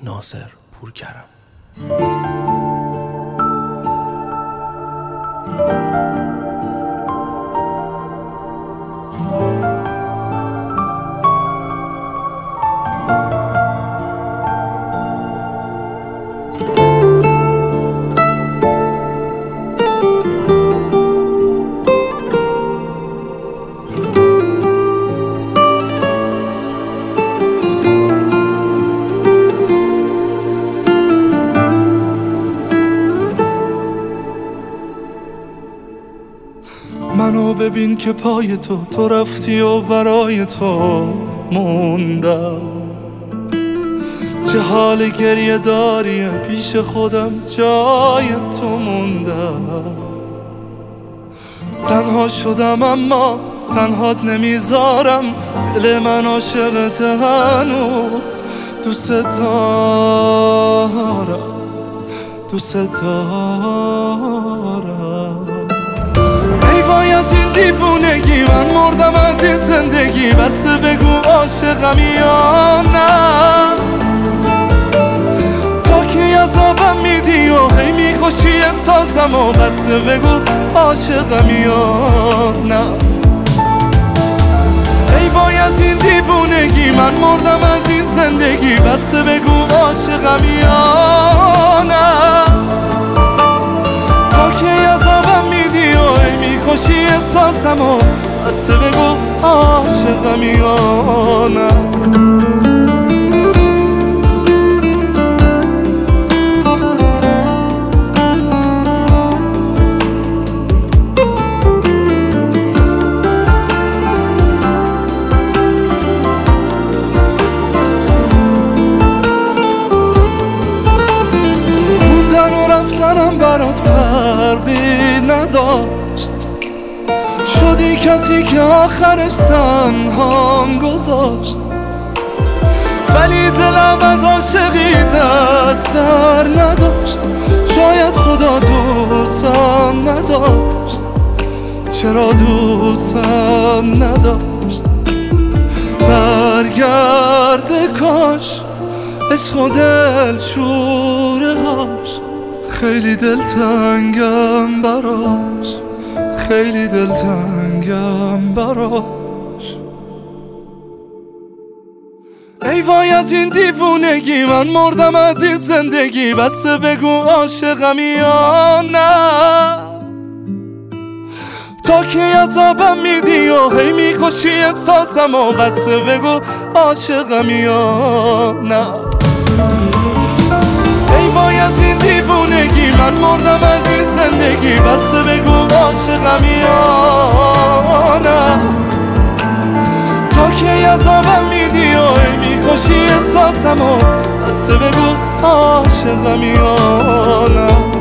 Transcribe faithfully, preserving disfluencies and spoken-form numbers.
ناصر پورکرم. منو ببین که پای تو تو رفتی و برای تو موندم، چه حال گریه داری پیش خودم جای تو موندم. تنها شدم اما تنهات نمیذارم، دل من عاشقت هنوز، دوست دارم دوست دارم. ای وای از این دیوونگی، من مردم از این زندگی، بس بگو عاشقم یا نه، تا کی عذابم میدی و هی میکشی احساسم و بس بگو عاشقم یا نه. ای وای از این دیوونگی، من مردم از این زندگی، بس بگو عاشقم یا نه، تا کی عذابم میدی و هی میکشی احساسم و بس بگو عاشقم یا نه. رفتنم برات فرقی نداشت، شدی کسی که آخرش تنهام گذاشت، ولی دلم از عاشقی دست بر نداشت. شاید خدا دوستم نداشت، چرا دوستم نداشت. برگرده کاش عشق و دل شوره هاش، خیلی دلتنگم براش، خیلی دلتنگم براش. ای وای از این دیوونگی، من مردم از این زندگی، بس بگو عاشقم یا نه، تا کی عذابم میدی و هی میکشی احساسم و بس بگو عاشقم یا نه. ای وای از این دیوونگی، من مردم از این زندگی، بس بگو عاشقم یا نه، تا کی عذابم میدی و هی میکشی احساسم و بس بگو عاشقم یا نه.